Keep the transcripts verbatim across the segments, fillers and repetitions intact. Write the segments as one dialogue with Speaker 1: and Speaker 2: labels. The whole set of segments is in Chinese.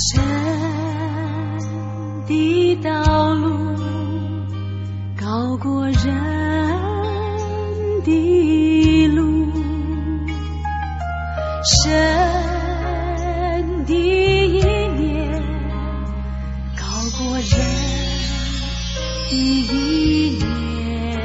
Speaker 1: 神的道路高过人的路，神的意念高过人的意念，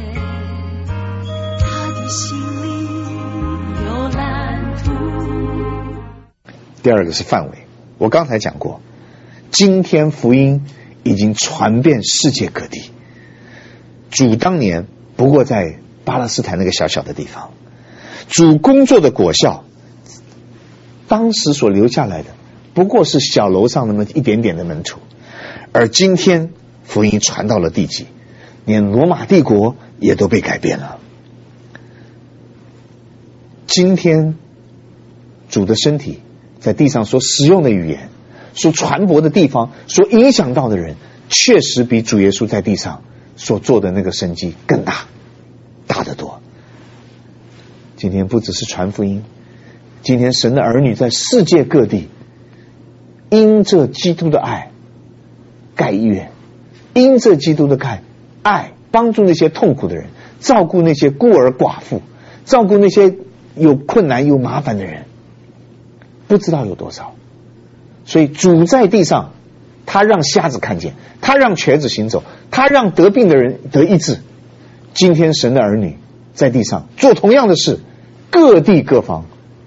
Speaker 1: 他的心里有蓝图。
Speaker 2: 第二个是范围，我刚才讲过，今天福音已经传遍世界各地。主当年不过在巴勒斯坦那个小小的地方，主工作的果效，当时所留下来的不过是小楼上那么一点点的门徒，而今天福音传到了地极，连罗马帝国也都被改变了。今天主的身体在地上所使用的语言，所传播的地方，所影响到的人，确实比主耶稣在地上所做的那个神迹更大，大得多。今天不只是传福音，今天神的儿女在世界各地因着基督的爱盖医院，因着基督的爱爱帮助那些痛苦的人，照顾那些孤儿寡妇，照顾那些有困难有麻烦的人，不知道有多少。所以主在地上，他让瞎子看见，他让瘸子行走，他让得病的人得医治。今天神的儿女在地上做同样的事，各地各方，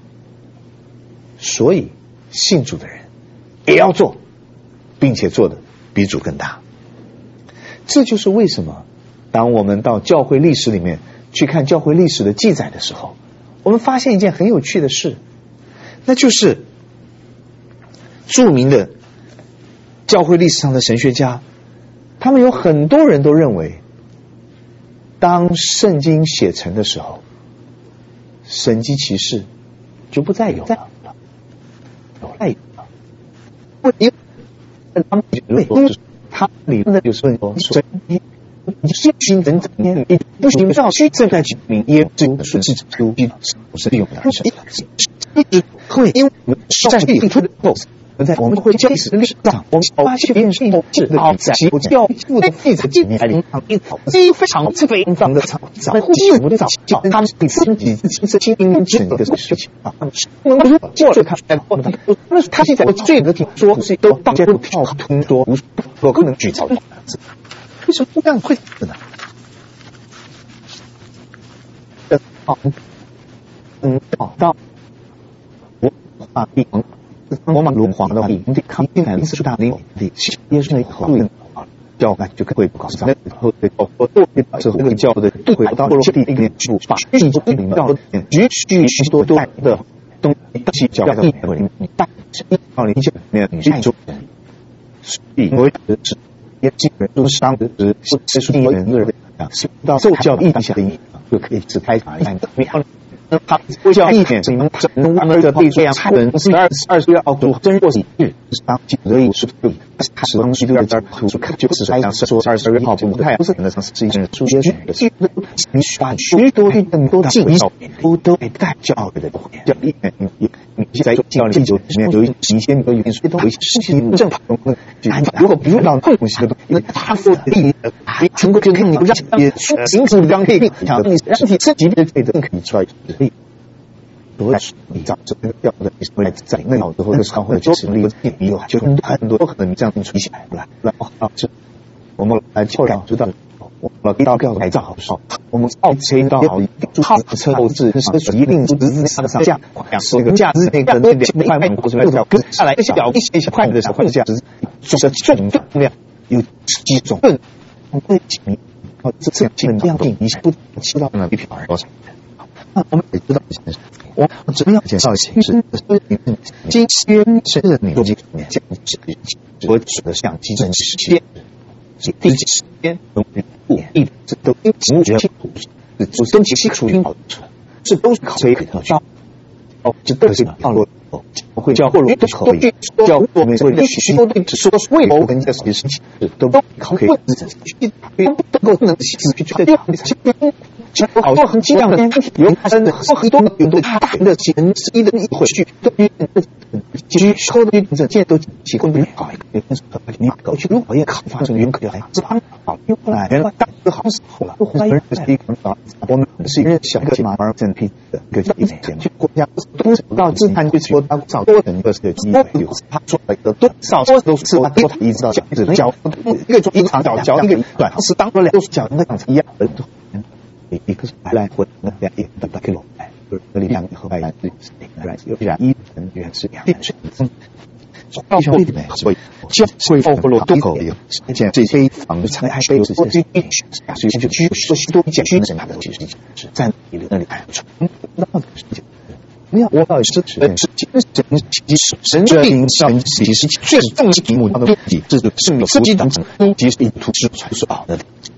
Speaker 2: 所以信主的人也要做，并且做的比主更大。这就是为什么当我们到教会历史里面去看教会历史的记载的时候，我们发现一件很有趣的事，那就是著名的教会历史上的神学家，他们有很多人都认为，当圣经写成的时候，神迹奇事就不再有了，有再有了。因为他们因为他理论的就是说，神迹信心人整天也不需要去正在指明耶稣是基督是用的，一直会因为在地出的后。在我们会教历史的历史上，我们发现别人是有是好在教父的记载里面，非非常非常的长，在呼吸不的早教，他们给自己自己是亲身经历的事情啊。我们过去看在后面，那他记载的最的听说是都大家都跳通说无不可能举造的，为什么这样会的呢？好，嗯，好到我啊地方。罗马龙皇的话，你得看进来是大领地，耶稣那后面教感就会不高尚。然后我做这个教的都会到罗地一个主把地中里面到举许许多多的东西教的里面，大到里面面地中人，所以我的是也基本都是当时是是属地人的人啊，到受教的意下的就可以只开法一样的。他不叫一点，能能完而的被这样差人是二二十要读真过喜日，当几得有是对，他始终基督的这儿图就是开讲说二十二号不太不是的是一件书写的，你把许多的更多的进教都都带教育的教育，你你在教育里面有一一些有一些东西事情正常，如果不用到痛苦性的东西，那他说的利益还能够跟你让也形成两可以讲你身体自己的这个可以出来。都是你找这个调的，你来在那脑之后的时候或者就是力你有就很多很多可能这样出起来来来啊！是我们来教养知道，我们一道调改造好少，我们奥车到好他车后置是一定是它的上架，是那个价值那个那个一块半或者叫跟下来一小一些一小块的时候价值，就是重量有几种会几米，哦，这这样基本这样定一下不七到那一品多少？那我们也知道一件事，我们只要介绍一些是今天是的逻辑里面，这样是我指的像基准时间、第几时间、不一这都清楚清楚，是跟其清楚清楚，这都是可以可以到哦，这都是到了我会叫或者可以叫我们会许多对只说为我跟这个事情都可以自己不能够能自己去决定。 好多很精亮的有真的很多很多大的人之一的一回去都其实说的这件都提供不了也是你过去如果也考发生原可还是帮好因为来了大个好时候了我们是一个我们是一个小个马儿正批的一个一点国家都到自判去说他找多人的是机会有他说了一个多少说都是他多一直到脚只能脚一个一长脚脚一个短是当了都是脚那样一样的一个是来回那两一的大概落来就是这里两个和外然是然有然一人原是两人是到兄弟们所以将会包括了渡口有见这些房子还是有这些所以就居说许多讲军人的其实是在那里看出那么事情没有我到是是精神其实神这影响其实最重要的目标的问题这个是有设计当中其实一图是传说好的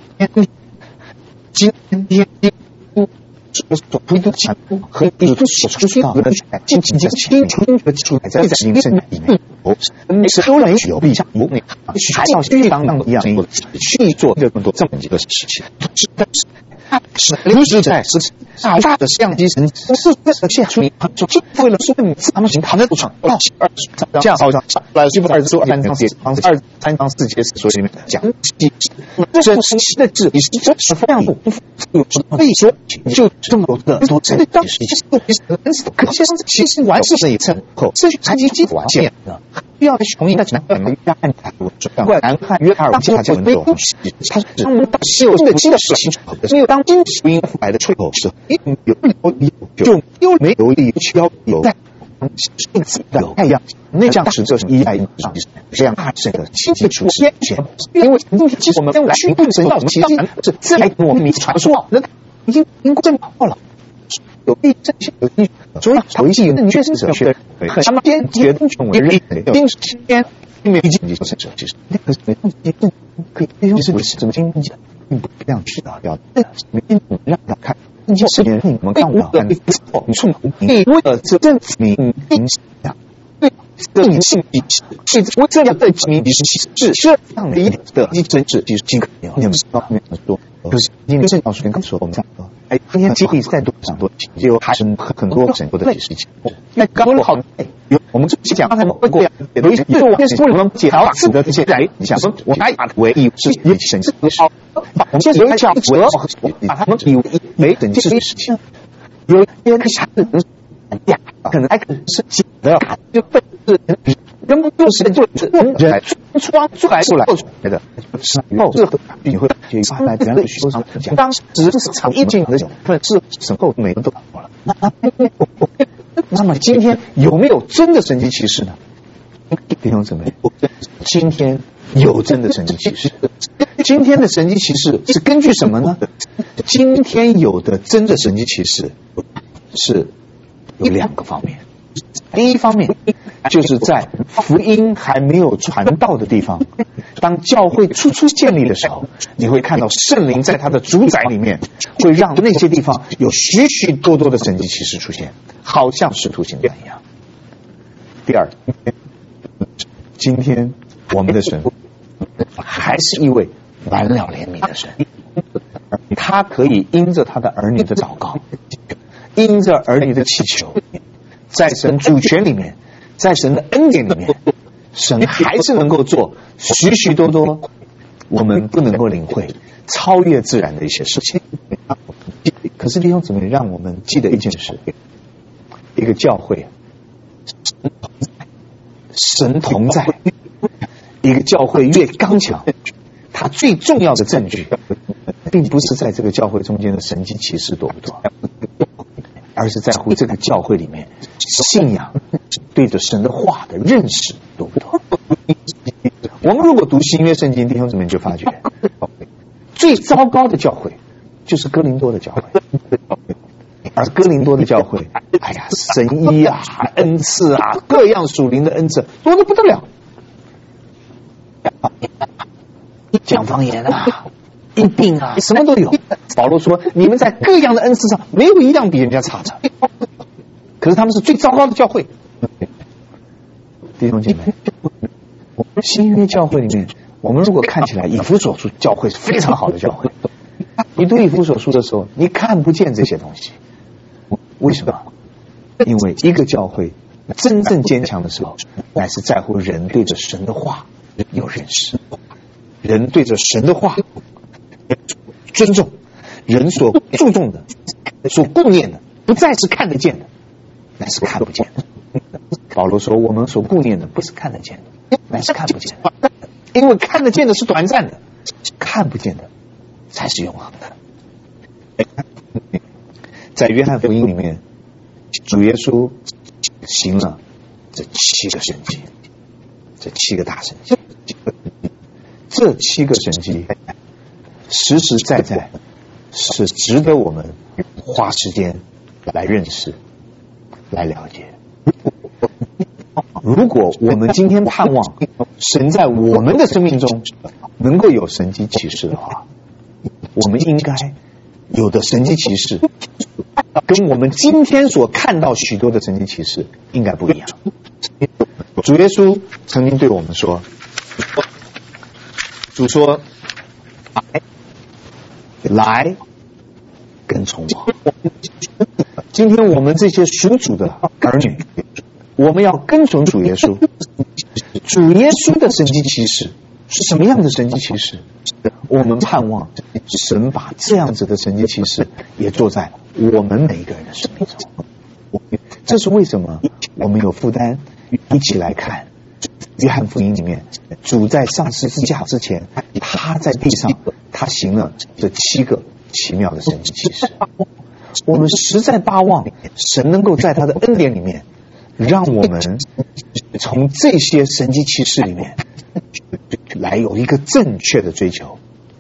Speaker 2: 今天所推的强和比如所出现的近几年清楚的基础在在形成里面哦是都能有立项有还要去当当一样去做这么多这么几个事情是临时在是大大的相机神是这个现出就为了说明他们行他们不上到二这样好像来这部二十三章四二三章四节所里面讲这是新的字也是这是非常不有可以说就这么多的多真的当时可是其实完事这一层后这残疾基础完现的必要的同意那只能约翰怪南汉约尔加叫很多他是他们是有新的新的事情没有当今福音来的出口是有有就有没有理需要有在有太阳那这样使这是一代上这样大神的亲切出现因为今天其实我们来寻根神道其实是自来我们名传说那已经经过证好了有一这些有一所以有一些人确实是学很他们坚决的为人定时间并没有已经就是这其实那个没东西可以其实不是怎么经济并不这样去的要但是没让他看这件事情我们看到看不错你冲你为了这证明影响对这你信息是我这样对明是是是这样的一的一真是其实尽可能你们知道没有说就是今天正老师刚刚说我们讲的哎今天基地再多讲多就还是很多很多的事情那刚刚好有我们这期讲刚才会过有一些就是我是为我们解答死的这些人你想说我拿把为以是也神是好我们现在有一讲我要把他们以为没等这些事情有一些可想的呀可能还可能是假的就被是根本就是就是人出出来出来出来的然后这个你会就发来人类修长讲当时是场一进的时候是神后每个人都搞了那那么今天有没有真的神迹奇事呢？弟兄姊妹，今天有真的神迹奇事。今天的神迹奇事是根据什么呢？今天有的真的神迹奇事是有两个方面。第一方面就是在福音还没有传到的地方，当教会初初建立的时候，你会看到圣灵在他的主宰里面会让那些地方有许许多多的神迹奇事出现，好像使徒行传一样。第二，今天我们的神还是一位完了怜悯的神，他可以因着他的儿女的祷告，因着儿女的祈求，在神主权里面，在神的恩典里面，神还是能够做许许多多我们不能够领会、超越自然的一些事情。可是弟兄姊妹，让我们记得一件事：一个教会，神同在；一个教会越刚强，它最重要的证据，并不是在这个教会中间的神迹奇事多不多，而是在乎这个教会里面信仰对着神的话的认识多不多。我们如果读新约圣经，弟兄姊妹就发觉，最糟糕的教会就是哥林多的教会，而哥林多的教会，哎呀，神医啊、恩赐啊、各样属灵的恩赐多得不得了，讲方言啊、医病啊，什么都有。保罗说，你们在各样的恩赐上没有一样比人家差的，可是他们是最糟糕的教会。弟兄姐妹，新约教会里面，我们如果看起来以弗所书教会是非常好的教会， 你读以弗所书的时候，你看不见这些东西，为什么？因为一个教会真正坚强的时候，乃是在乎人对着神的话有认识，人对着神的话尊重，人所注重的、所顾念的，不再是看得见的，乃是看不见的。保罗说，我们所顾念的不是看得见的，乃是看不见的，因为看得见的是短暂的，看不见的才是永恒的。在约翰福音里面，主耶稣行了这七个神迹，这七个大神迹，这七个神迹实实在在是值得我们花时间来认识、来了解。如果我们今天盼望神在我们的生命中能够有神迹奇事的话，我们应该有的神迹奇事跟我们今天所看到许多的神迹奇事应该不一样。主耶稣曾经对我们说，主说，来跟从我。今天我们这些属主的儿女，我们要跟从主耶稣。主耶稣的神迹奇事是什么样的神迹奇事？我们盼望神把这样子的神迹奇事也做在我们每一个人的生命中。这是为什么我们有负担一起来看约翰福音里面，主在上十字架之前，他在地上他行了这七个奇妙的神迹奇事。我们实在巴望神能够在他的恩典里面，让我们从这些神迹奇事里面来有一个正确的追求。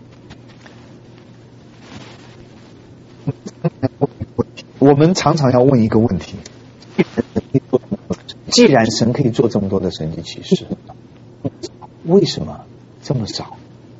Speaker 2: 我们常常要问一个问题，既然神可以做这么多的神迹奇事，为什么这么少？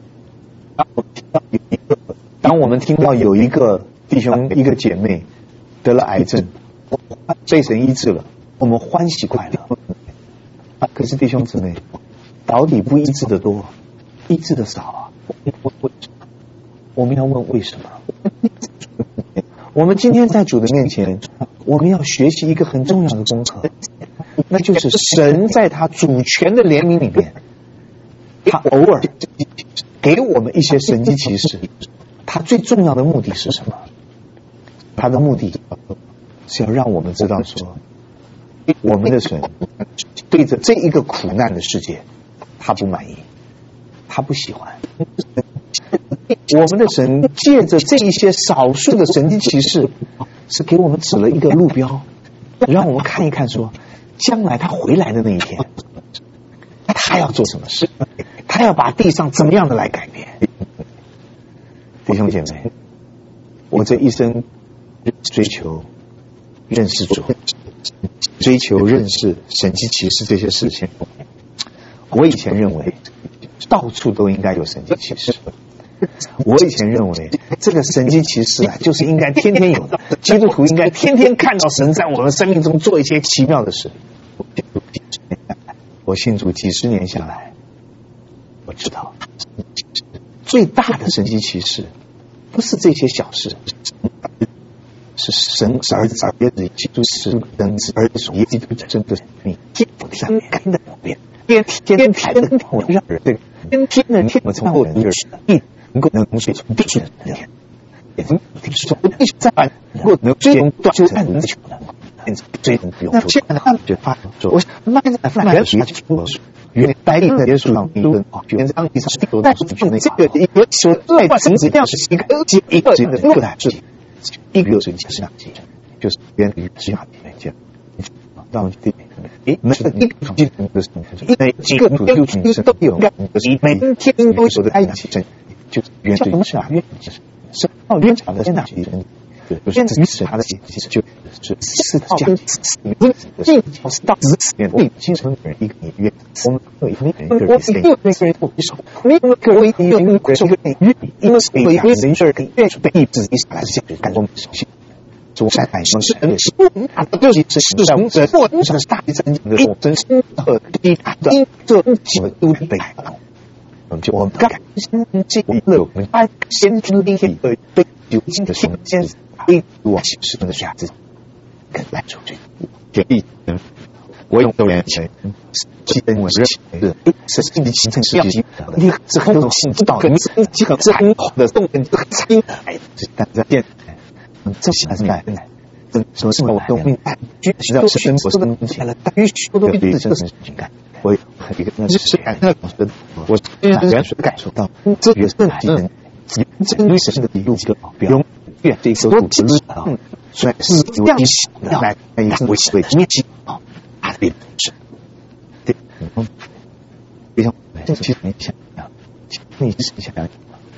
Speaker 2: 当我们听到有一个弟兄一个姐妹得了癌症，被神医治了，我们欢喜快乐。可是弟兄姊妹，到底不医治的多，医治的少啊？我们要问为什么？我们今天在主的面前，我们要学习一个很重要的功课，那就是神在他主权的怜悯里面，他偶尔给我们一些神迹奇事，他最重要的目的是什么？他的目的是要让我们知道说，我们的神对着这一个苦难的世界，他不满意，他不喜欢。我们的神借着这一些少数的神迹奇事，是给我们指了一个路标，让我们看一看说，将来他回来的那一天，他要做什么事，他要把地上怎么样的来改变。弟兄姐妹，我这一生追求认识主，追求认识神迹奇事这些事情，我以前认为到处都应该有神迹奇事，我以前认为这个神迹奇事啊，就是应该天天有的，基督徒应该天天看到神在我们生命中做一些奇妙的事。我信主几十年下来，我知道最大的神迹奇事不是这些小事，是神儿子儿子基督是等子儿子属基督真的你基督上面的变天天天的我让人对天天的天我从后人就是一能够能随从地上的天，也能从地上再把能够能追从断就按能求的，追从永不现在的就发说，我慢慢慢慢学去说，原来地的耶稣上一顿啊，原来当地上是地但是这个一个所在神这样是一个一个人的六代之一个是是哪几就是原于其他地方讲，到地诶，每个一个基督的每几个主就群都有，每天都有的爱起真。就是原什么是啊？原是哦，原讲的现在其实就是于是他的其实就是四套价值，进是到十四年内形成人一个约，我们有一个人一个人一个人不一手，没有个我一个人一个人约，因为所以人事可以愿被意志一下来是这样感动手心。主善百姓是恩是大的尤其是世上这或者是大一真的真心和第一的这几个都被就我们感心尽乐，我们爱先知力而被有心的瞬间，一我其实的下子，更来出去，决定人。我用多年前，基本我是是是心理形成是要记的，你这很多心知道跟这个这很好的动人这个参与，是大家变，嗯，这些还是来来，嗯，什么什么我都明白，具体到生活中起来，但必须都必须这是情感。我很一个那是感那种的，我原始感受到，这也是技能，真律神的一路个永远这个都知道，所以是这样想的来来看为为面积啊。别是，对，嗯，非常，这其实你想想，你是想想，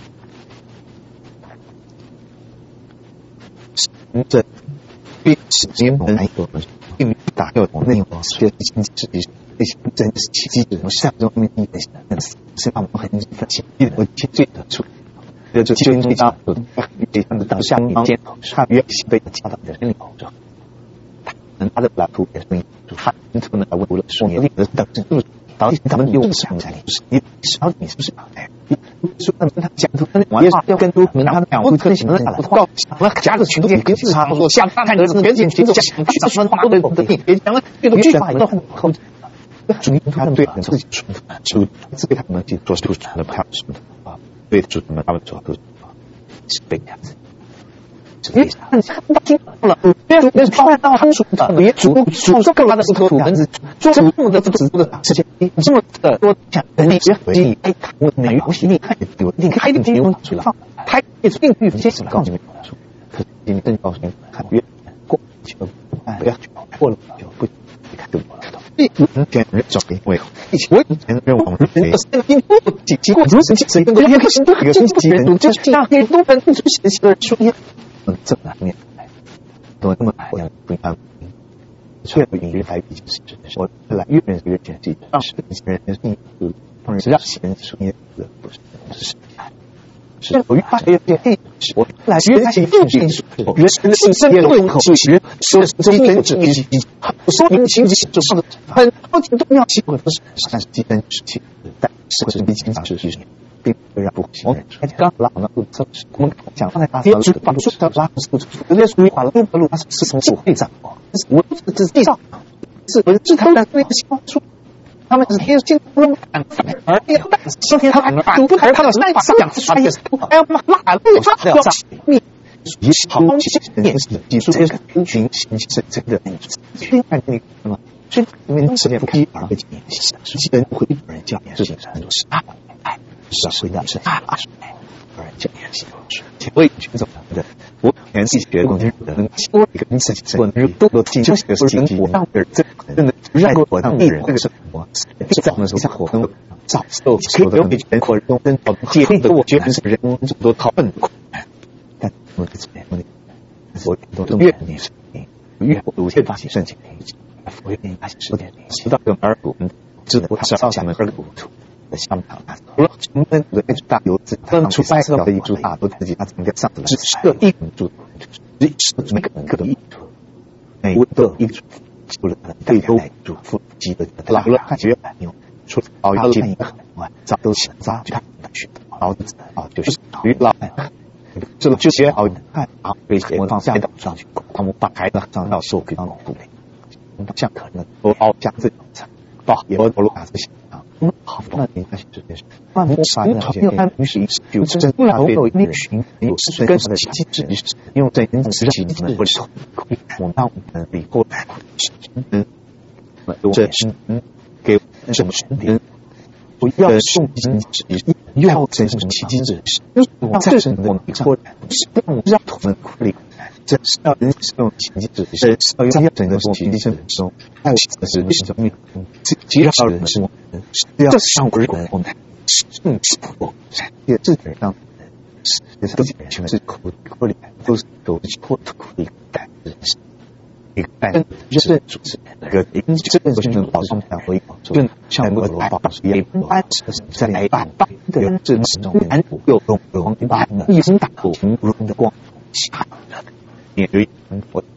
Speaker 2: 是这，对时间我来说，并没打掉我内容，所以经济是这些真实奇迹，我下周面一个很是把我们很分析，我其最的出。这就最最大的，对他们当下面间差约被加到的人里头，他的蓝图也是他可能来问了说你的等就是导致他们用想在里你少你是不是哎说他们讲图也是要跟都能他们讲不可行的不告想了加个群都跟他说像看个别人群都想他什么话都得别讲了这个句话都很后主力他们对自己说就自己他们去做出的他什么啊对主他们他们做都是被这样子因为他听了，别人别人突然到他们说的，别主主这个他的是图文字，做这么的这么的事情，你这么的多讲，你别回忆，哎，我美语我心里看有，你开点金融出来，他也是定义这些告诉你说，可是你真告诉你，看越过去了，不要去过了就不看就不了。一人选人找给我，一起我以前认为我们人的三个因不几几过如此几次，跟人开心都一个星期人，就是这样，很多人出现的说一。嗯，这难免，我这么我要不安，却不越来越是我来越人越简记，让是人人是当然是让人说也不是是是我越发越变黑，我来越来越变是原神的生命对口学说的中间之一，说明情节就上的很多重要机会都是但是基本事情，但是是毕竟是是。并不让不行。而且刚拉好了路车，我们讲刚才大家是把路车拉出去，人家属于把路的路，它是从后会上，我不是这是地上，是我是他们的那个情况说，他们是天先不能反反，而今天他反而不而他的那把讲是专业，哎呀妈拉路他要你。也是好奇面试技术这个人群形式真的虽然那个什么，虽然因为时间不开而被检验，实际人会有人教练事情是很多是啊，哎，是啊，是的，是啊，是有人教练系统是，且为群众的，我原自己学过的能说一个因此我能多多进修的事情，我让人这真的让我让艺人这个生活，这在我们手上活动早受所有的人口中跟解释的，我觉得是人这么多讨论。我这边我我都都越年是越有些发现申请我越年发现十点十到个二股只能是上下面二股的项目除了成本的大游资分出白色的一注大都自己他怎么上的只是个一注只是每个人个的一注每个一注除了对都主副级的拉了看学牛除了熬夜看一个外早都想早就看去熬子啊就是于老这个就学好看啊，被我放下岛上去，他们把孩子上到手给到脑部里，像可能都凹下自己菜，到也我路打这些啊，嗯，好，那你开始这件事，那我啥呢？因为于是就真不然有那群有是跟的机制，用在人实际的不是，我那我们以后嗯，这是嗯给什么嗯。不要送经济，要真正奇迹之事。要这是我们说，是让让我们苦力，这是要人使用奇迹之事，是要要整个从奇迹生中，还有这是是生命，这其实要人是我们是要上归我们是是我也这点上是是都是全是苦苦力，都是都是苦苦力感是。一个但就是主持那个因这个是能保障下回就像我们保持也一般是在来大大的这种难有用有光把一心打入的光下也有我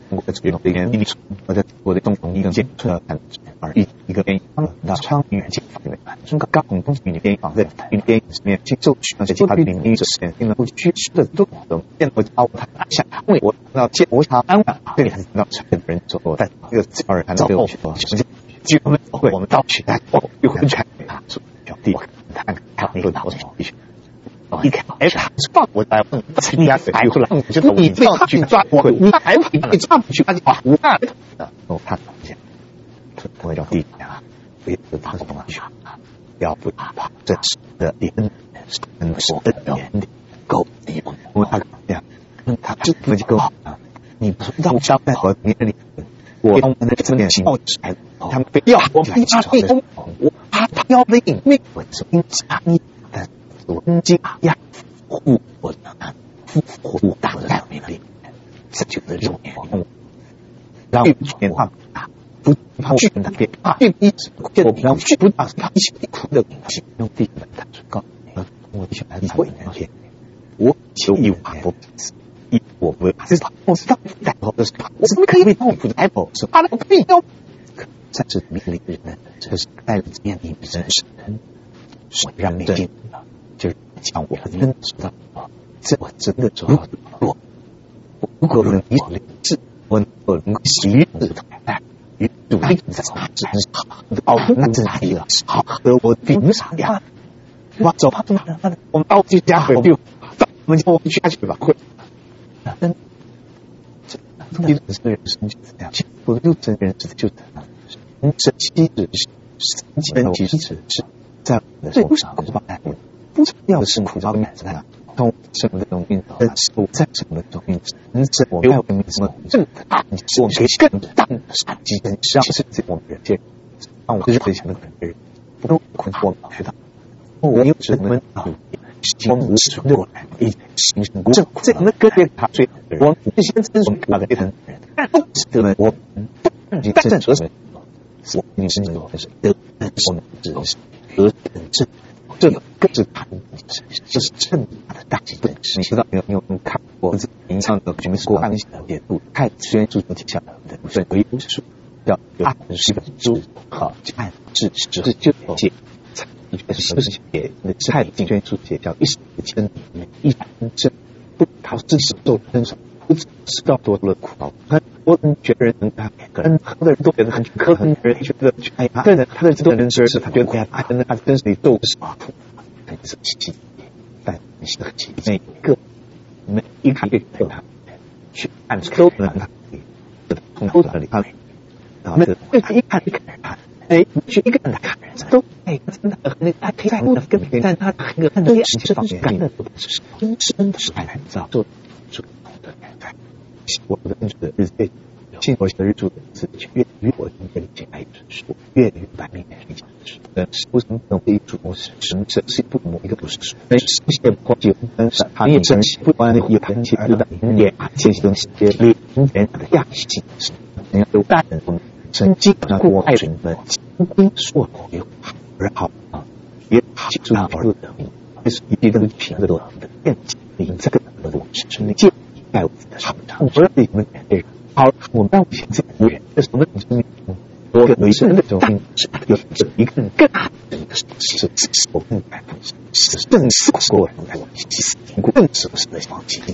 Speaker 2: 我的这种的原理，我的我的东东一个建设感而一一个原因，那长远建方面，中国高空东西与边防在与边里面接受去那些其他领域的实验，因为不区区的都懂，见我教他下为我那见我想安稳，这里还是让成人说在这个二人谈到我说，实际基本会我们到去来我又会产他说表弟他他那个导师必须。一看，哎，他放我在问，你家谁又来？就你这样去抓我，你还你你这样去抓我，我看的，我看到见，我叫弟啊，不要他什么去啊，要不怕真实的连真实的原理够你我他呀，他这不就够啊？你不知道我将在和别人里，我们的这点情报才，他们非要我非要你，我他要为你，我是因加你。我惊讶护我的复活大的命令，这就是肉眼动物，让变化大，不怕巨大变化，并一直我让巨不大他一起苦的形容地的大最高，我想来理会那些，我求一无不一我不会知道，我知道代表的是我怎么可以为痛苦的代表是他的必要，在这命令的人，这是带着经验的真实，是让命令。就是讲我真知道，这我真的做我，如果能以理智，我能够喜悦的来与主力在真是好，哦，那真是了，好和我凭啥呀？我走吧，我们到这家回去，我们就下去吧，会。真，这这人是人生就是这样，不就真人是就是这样，这其实是真其实是在最不少是吧？不重要的是苦遭的面子啊，从什么的东西，但是我在什么东西，真正我没有什么正大，是我们更大的杀机跟杀，其实是我们人间，让我就是最强的人，不用困惑我学到，我又只能啊，我们无视过来，一形成正这样的个别他最我们这些真我们大的人，但都是得了我们你但是什么？我你是那种是得，但是我们只是得正。这个更是他这是正大的大气本事。你知道没有？你有看过这影像的全是暗线的解读，看宣注体下的所以唯物术叫暗是本书好暗是是是就解是不是解那太经宣注解叫一时间一反正不考知识都分手不知道多了苦恼。我们觉得人他跟很多人都觉得很可很多人觉得哎呀，对的，他的这种人是他觉得哎呀，真的他真是你斗是苦，但是奇，但是很奇，每个每一个对他去按都能他从头到尾他然后对他一看一看他，哎，去一个人来看人都哎真的那他可以在不跟别人，但他那个很多实际方面感的都是真真的是太难造做做的感觉。我的认识的日子，信我的日主的字越越我越理解爱是越越白面理解是呃是为什么能被主公是神神是不某一个不是那是些光景跟是他也真是不管有很其他的也进行些理言的亚性是人家有大人我们神经上过爱人们精兵硕有而好啊也记住而的这是一个平的的变形这个的路是那见在我的上场，我说你们对，好，我们到现在无缘，这是我们生命中多个有一个人的中心是有这一个人更大的是是是我们来是正是过人来其实更是不是的放弃。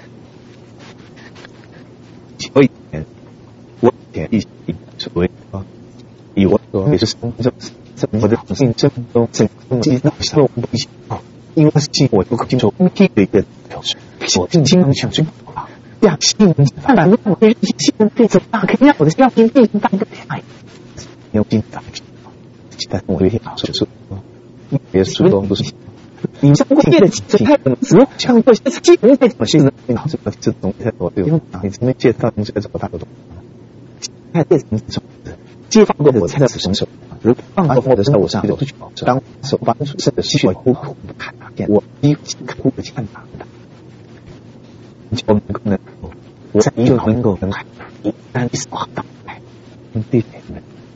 Speaker 2: 所以我点一所谓啊，以我说也是从这这我的竞争中整个技能上不一啊，因为是我不可接受空气的一个表示。我正经常想去啊，呀，新当然，我对新闻对怎么样？肯定让我的要听对当个哎，牛逼打但我有点好，就是别说都不是。你像过夜的几次太怎么怎么像过些基本在怎么现在你脑子这这东西我对我你怎么介绍你这个怎么大的东西？太这怎么怎么接放过我才是什么时候？如果放过我的时候，我上我去当手发出甚至吸血哭哭不看见我一哭不看他。我们可能，我在一个能够能海一旦一扫到来，对人们，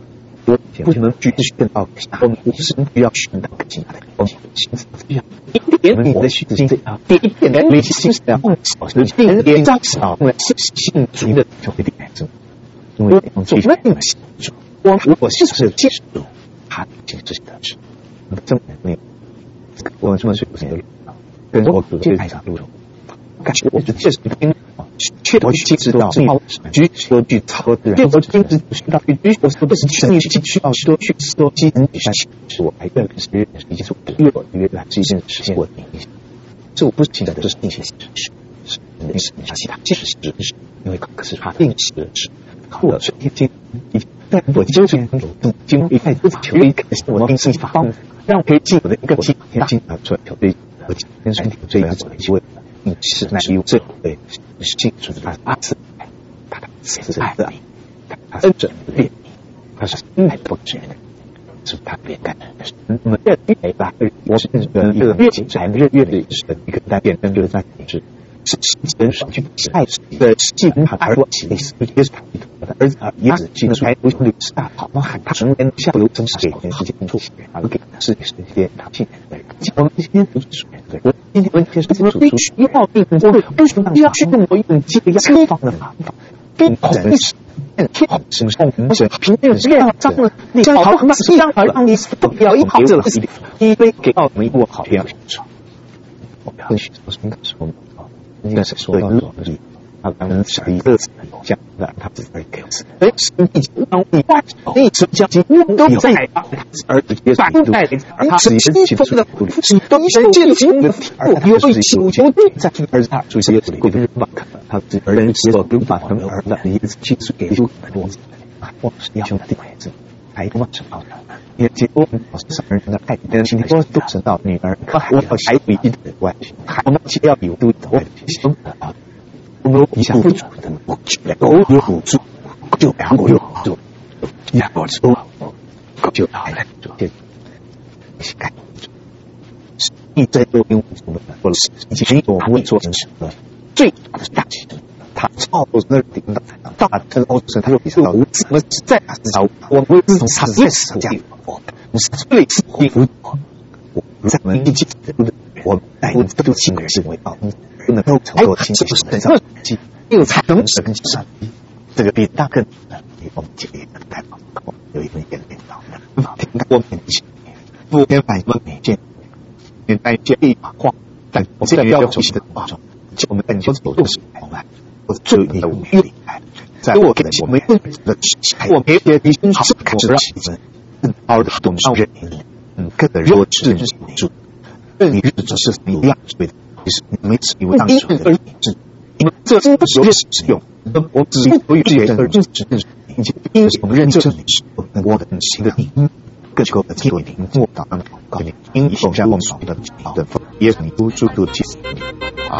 Speaker 2: 我不能举止更到我们无时需要寻到更近的东西，心思需要一点你的心思这样，一点点你心思要梦想，一点点张少，我心心足的就会点中，因为做那么心足，我我是是接受他其实的是，这么没有，我这么是不是有跟我组织爱上路中，感觉我是确实听。确我去知道，举说句操的，我听知知道举我说的是去你去需要说去说基本底下是我还认识认识一件事，越我越来是一件实现我的影响。这我不是现在的，这是定性是是是人是其他即使是是，因为可是他定时的是，我是已经已经在我就是已经一开始求一个是我定性法方，让我可以进我的一个进进啊出来求对，而且跟身体最要走的机会。你是乃是有这对性质的八字，他的是爱的，他是整列，他是爱不绝的，是他连感是我们越越来我是这个一个越紧来越越的是一个单变跟这个在是是是人上去爱的技能他而我其类似也是他的儿子啊也是技能出来不是律师大好嘛他成年下流真是给人时间处而给是是一些他性我们今天不是属于对我今天问题是怎么必须要定我为什么要去用我用这个车方的方法跟人是天好生生而且平面这样脏了你这样好嘛这样而让你不要一好这了一杯给到我们一锅好样爽我不要去说什么说应该是说到弱力他刚刚是一个这样的他自己给我而是一直当你外一直将其都在而直接反带而他是一起的是都一些进行的而他有一起无情在而他注意这里贵人吧他自而人接受跟反而而的一次技术给出很多我是要求的定位是还多什么也结果我是上人的太但今天说都知道女儿我还不一定的关系我们其实要有都我心啊我们一下不足的我去都有辅助就两个有就两个之后就来了就这是改一直都用我们或者是以前我们会做成什么最大的大气他超过那顶的大的欧洲他说你是无怎么在哪知道我们自从产业市场我们是类似一幅我们在我们一起我们带我们这个新人是为报不能够成为新就是等上机又才能使跟上这个比大更比我们这里太好有一个眼领导听我们一起不跟反映每件连带建立马化但我这个要求的话中就我们本就走动是我们我最有厉害在我给的我们的我们也必须是开始让更高的懂上人嗯更的弱智是主这里只是一样对的其实你们只以为当时而已是你们这真不是使用我只不予置疑而就是只是以及因为我们认证你是我的新的你更够的机会你我当然告诉你因以后下我们所的的也是你不住度其实啊